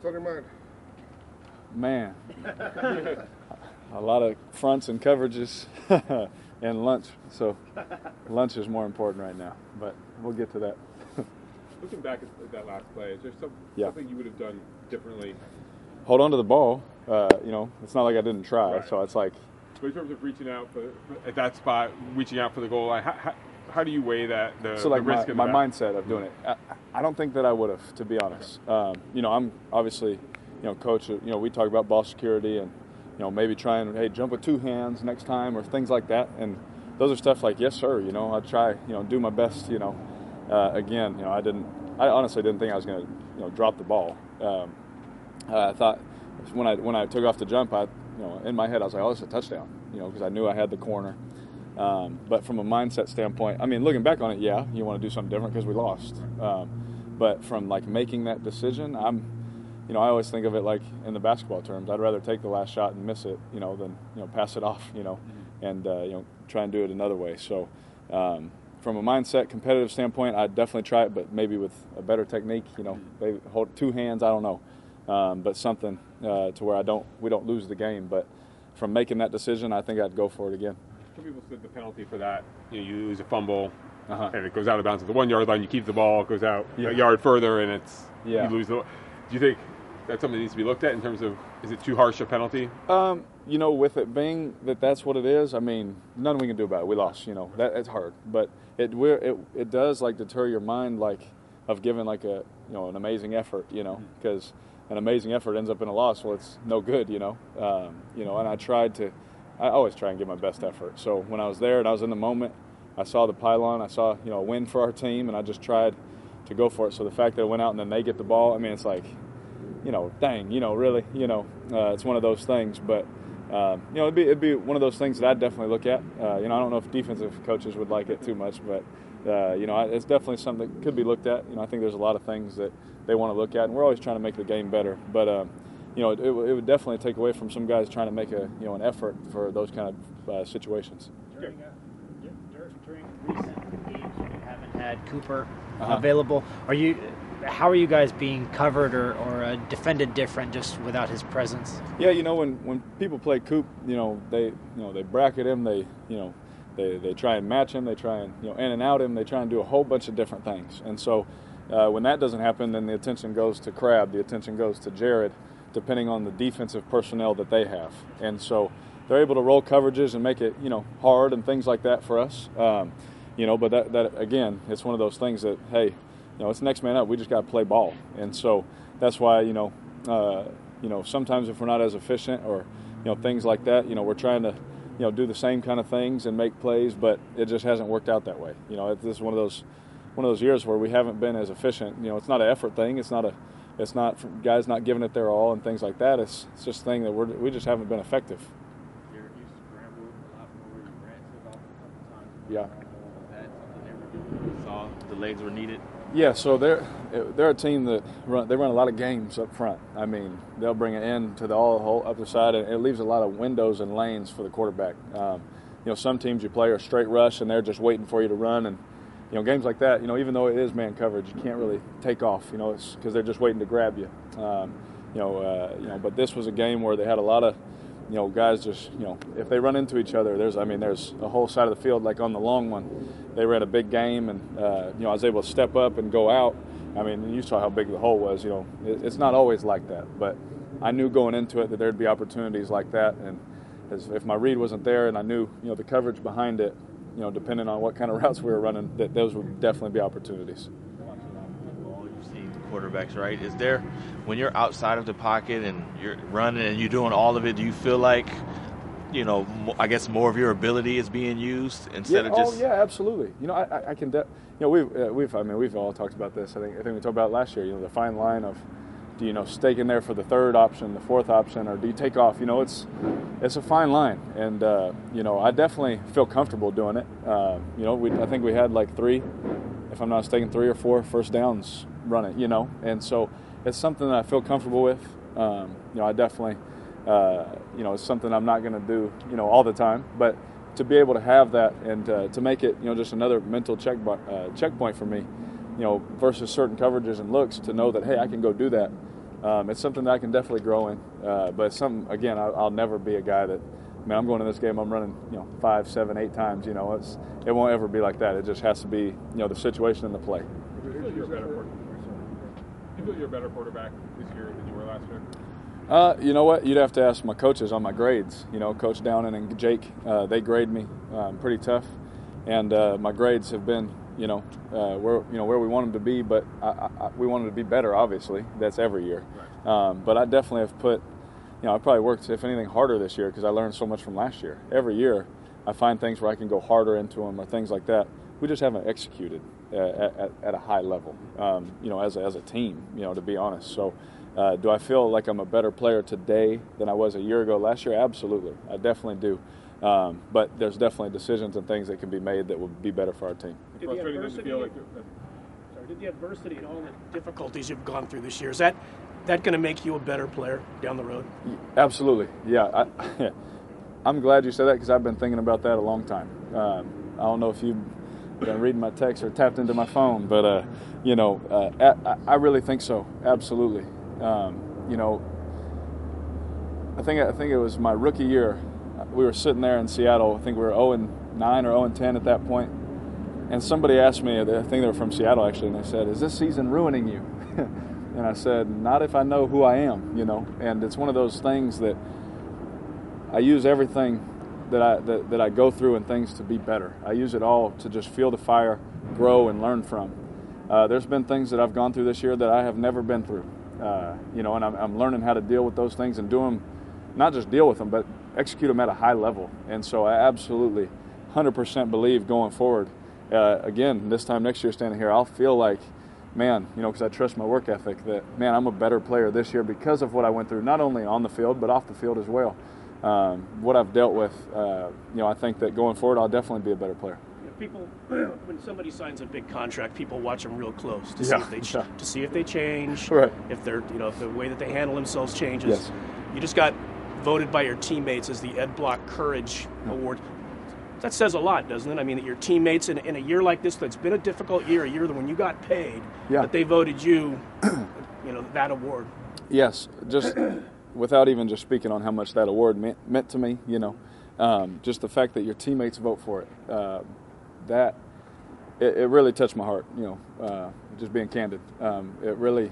What's on your mind? Man, a lot of fronts and coverages and lunch. So lunch is more important right now, but we'll get to that. Looking back at that last play, is there something you would have done differently? Hold on to the ball. It's not like I didn't try. Right. So it's like. But in terms of reaching out at that spot, reaching out for the goal, how do you weigh that? The risk my mindset of doing it. I don't think that I would have, to be honest. I'm obviously, coach. We talk about ball security and, maybe trying, hey, jump with two hands next time or things like that. And those are stuff like, yes, sir. I'll try, do my best. Again, I honestly didn't think I was going to, drop the ball. I thought when I took off the jump, in my head I was like, oh, it's a touchdown, because I knew I had the corner. But from a mindset standpoint, looking back on it, yeah, you want to do something different because we lost. But from like making that decision, I always think of it like in the basketball terms. I'd rather take the last shot and miss it, than pass it off, and try and do it another way. So from a mindset, competitive standpoint, I'd definitely try it, but maybe with a better technique. Maybe hold two hands. I don't know, but something to where we don't lose the game. But from making that decision, I think I'd go for it again. Some people said the penalty for that, you lose a fumble, and it goes out of bounds at the 1 yard line. You keep the ball, it goes out a yard further, and you lose the. Do you think that's something that needs to be looked at in terms of, is it too harsh a penalty? With it being that what it is, nothing we can do about it. We lost, that it's hard, but it does like deter your mind of giving an amazing effort, because an amazing effort ends up in a loss. Well, it's no good, and I always try and give my best effort. So when I was there and I was in the moment, I saw the pylon, I saw, a win for our team, and I just tried to go for it. So the fact that it went out and then they get the ball, it's like, dang, really, it's one of those things. But, it'd be one of those things that I'd definitely look at. I don't know if defensive coaches would like it too much, but, it's definitely something that could be looked at. I think there's a lot of things that they want to look at, and we're always trying to make the game better. But, it would definitely take away from some guys trying to make an effort for those kind of situations. During recent games, you haven't had Cooper available. How are you guys being covered or defended different just without his presence? Yeah, when people play Coop, they bracket him, they try and match him, they try and in and out him, they try and do a whole bunch of different things. And so when that doesn't happen, then the attention goes to Crab, the attention goes to Jared, depending on the defensive personnel that they have. And so they're able to roll coverages and make it, hard and things like that for us. But that again, it's one of those things that, hey, it's next man up. We just got to play ball. And so that's why, sometimes if we're not as efficient or, things like that, we're trying to, do the same kind of things and make plays, but it just hasn't worked out that way. This is one of those years where we haven't been as efficient. It's not an effort thing. It's not guys not giving it their all and things like that. It's just a thing that we just haven't been effective. You scrambled a lot more. You ran to it off a couple times. Yeah. Was that something you saw the legs were needed? Yeah. So they're a team that run a lot of games up front. They'll bring it in to the whole other side, and it leaves a lot of windows and lanes for the quarterback. Some teams you play are straight rush, and they're just waiting for you to run and. Games like that, even though it is man coverage, you can't really take off, it's because they're just waiting to grab you. But this was a game where they had a lot of, guys just, if they run into each other, there's a whole side of the field, like on the long one, they ran a big game and, I was able to step up and go out. You saw how big the hole was, it's not always like that, but I knew going into it that there'd be opportunities like that. And if my read wasn't there and I knew, the coverage behind it, depending on what kind of routes we were running, that those would definitely be opportunities. You've seen quarterbacks, right? Is there, when you're outside of the pocket and you're running and you're doing all of it, do you feel like, I guess more of your ability is being used instead of just? Oh yeah, absolutely. I can. We've all talked about this. I think we talked about it last year. The fine line of, do you stake in there for the third option, the fourth option, or do you take off? It's a fine line, and I definitely feel comfortable doing it. I think we had like 3, if I'm not mistaken, 3 or 4 first downs running. And so it's something that I feel comfortable with. I definitely, it's something I'm not going to do, all the time, but to be able to have that and to make it, just another mental checkpoint for me. Versus certain coverages and looks, to know that, hey, I can go do that. It's something that I can definitely grow in. But again, I'll never be a guy that, I'm going to this game, I'm running, 5, 7, 8 times. It won't ever be like that. It just has to be, the situation and the play. You feel you're a better quarterback this year than you were last year? You know what? You'd have to ask my coaches on my grades. Coach Downen and Jake, they grade me pretty tough, and my grades have been, where we want them to be. But we want them to be better. Obviously, that's every year. Right. But I definitely have put, I probably worked, if anything, harder this year because I learned so much from last year. Every year, I find things where I can go harder into them or things like that. We just haven't executed at a high level, as a team, to be honest. So. Do I feel like I'm a better player today than I was a year ago last year? Absolutely. I definitely do. But there's definitely decisions and things that can be made that will be better for our team. Did the adversity and all the difficulties you've gone through this year, is that going to make you a better player down the road? Absolutely. Yeah. I'm glad you said that because I've been thinking about that a long time. I don't know if you've been reading my text or tapped into my phone, but, I really think so. Absolutely. I think it was my rookie year. We were sitting there in Seattle. I think we were 0-9 or 0-10 at that point. And somebody asked me, I think they were from Seattle actually, and they said, "Is this season ruining you?" And I said, "Not if I know who I am, And it's one of those things that I use everything that I go through and things to be better. I use it all to just feel the fire, grow, and learn from. There's been things that I've gone through this year that I have never been through. And I'm learning how to deal with those things and do them, not just deal with them, but execute them at a high level. And so I absolutely 100% believe going forward, again, this time next year standing here, I'll feel like, man, because I trust my work ethic, that, man, I'm a better player this year because of what I went through, not only on the field, but off the field as well. What I've dealt with, I think that going forward, I'll definitely be a better player. People, when somebody signs a big contract, people watch them real close to see if they change, right. If they're, if the way that they handle themselves changes. Yes. You just got voted by your teammates as the Ed Block Courage Award. That says a lot, doesn't it? I mean, that your teammates in a year like this, that's been a difficult year, a year when you got paid, that they voted you, that award. Yes, just without even just speaking on how much that award meant to me, just the fact that your teammates vote for it. That it really touched my heart, just being candid. It really,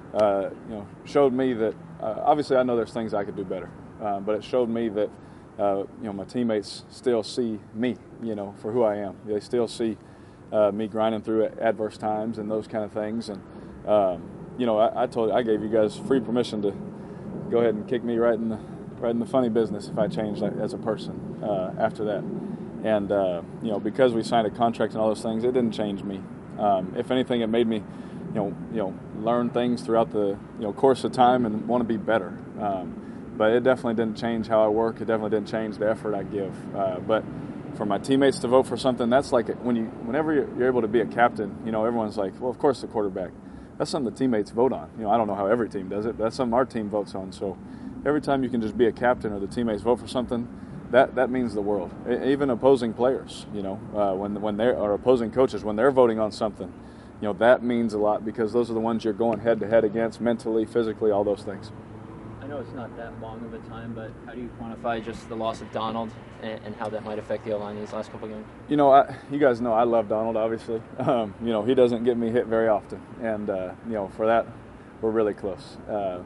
showed me that obviously I know there's things I could do better, but it showed me that, my teammates still see me, for who I am. They still see me grinding through adverse times and those kind of things. And, I gave you guys free permission to go ahead and kick me right in the funny business if I changed as a person after that. And, because we signed a contract and all those things, it didn't change me. If anything, it made me, learn things throughout the, course of time and want to be better. But it definitely didn't change how I work. It definitely didn't change the effort I give. But for my teammates to vote for something, that's like whenever you're able to be a captain, everyone's like, well, of course the quarterback. That's something the teammates vote on. I don't know how every team does it, but that's something our team votes on. So every time you can just be a captain or the teammates vote for something, that means the world. Even opposing players, when they are opposing coaches, when they're voting on something, that means a lot because those are the ones you're going head to head against mentally, physically, all those things. I know it's not that long of a time, but how do you quantify just the loss of Donald and how that might affect the O-line these last couple games? You guys know I love Donald, obviously. He doesn't get me hit very often. And, for that, we're really close.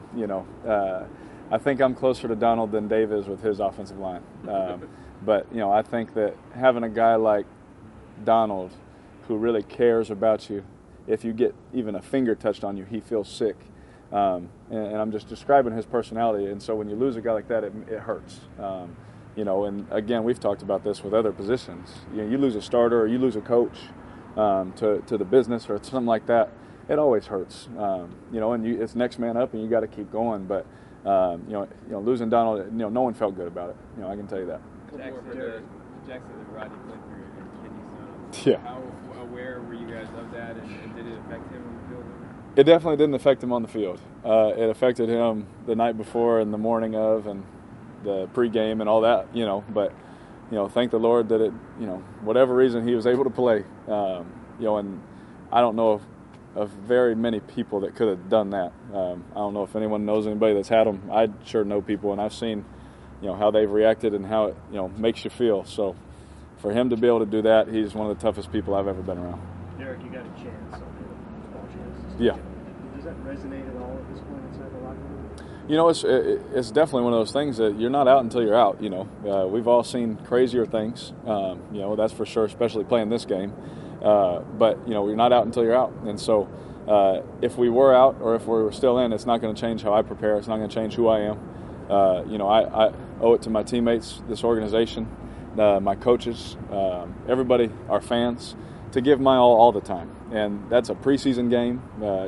I think I'm closer to Donald than Dave is with his offensive line. But, I think that having a guy like Donald who really cares about you, if you get even a finger touched on you, he feels sick. And I'm just describing his personality. And so when you lose a guy like that, it hurts. And again, we've talked about this with other positions. You lose a starter or you lose a coach to the business or something like that, it always hurts. And it's next man up and you got to keep going. But, losing Donald, no one felt good about it. I can tell you that. Jackson and Rodney went through your kidney stone. Yeah. How aware were you guys of that, and did it affect him on the field? It definitely didn't affect him on the field. It affected him the night before and the morning of and the pregame and all that, But, thank the Lord that it, whatever reason he was able to play. And I don't know of very many people that could have done that. I don't know if anyone knows anybody that's had them. I sure know people, and I've seen, how they've reacted and how it, makes you feel. So for him to be able to do that, he's one of the toughest people I've ever been around. Derek, you got a chance. Yeah. Does that resonate at all at this point inside the locker room? It's definitely one of those things that you're not out until you're out. We've all seen crazier things. That's for sure, especially playing this game. But you're not out until you're out, and so if we were out or if we were still in, it's not going to change how I prepare. It's not going to change who I am. I owe it to my teammates, this organization, my coaches, everybody, our fans, to give my all the time. And that's a preseason game.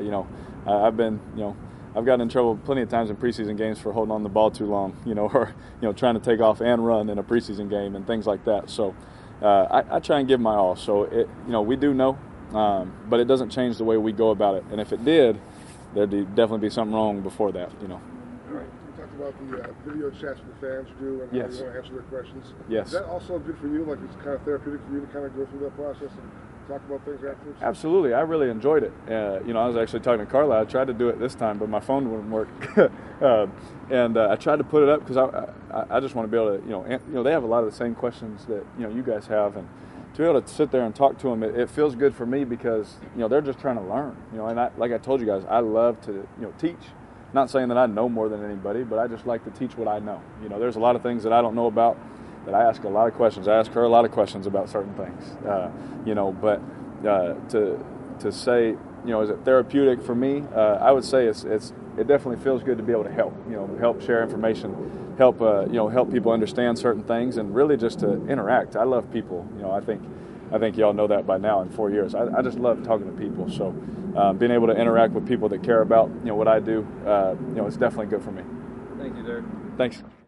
I've gotten in trouble plenty of times in preseason games for holding on the ball too long, or trying to take off and run in a preseason game and things like that. So I try and give my all. So we do know, but it doesn't change the way we go about it. And if it did, there'd definitely be something wrong before that. All right. We talked about the video chats with the fans do and yes. how you want to answer their questions. Yes. Is that also good for you? Like it's kind of therapeutic for you to kind of go through that process and talk about things afterwards? Absolutely. I really enjoyed it. I was actually talking to Carla. I tried to do it this time, but my phone wouldn't work. And I tried to put it up because I just want to be able to, they have a lot of the same questions that, you guys have. And to be able to sit there and talk to them, it feels good for me because, they're just trying to learn. And like I told you guys, I love to, teach. Not saying that I know more than anybody, but I just like to teach what I know. There's a lot of things that I don't know about that I ask a lot of questions. I ask her a lot of questions about certain things, but to say, is it therapeutic for me? I would say it definitely feels good to be able to help, help share information, help people understand certain things, and really just to interact. I love people. I think y'all know that by now in 4 years. I just love talking to people. So being able to interact with people that care about, what I do, it's definitely good for me. Thank you, Derek. Thanks.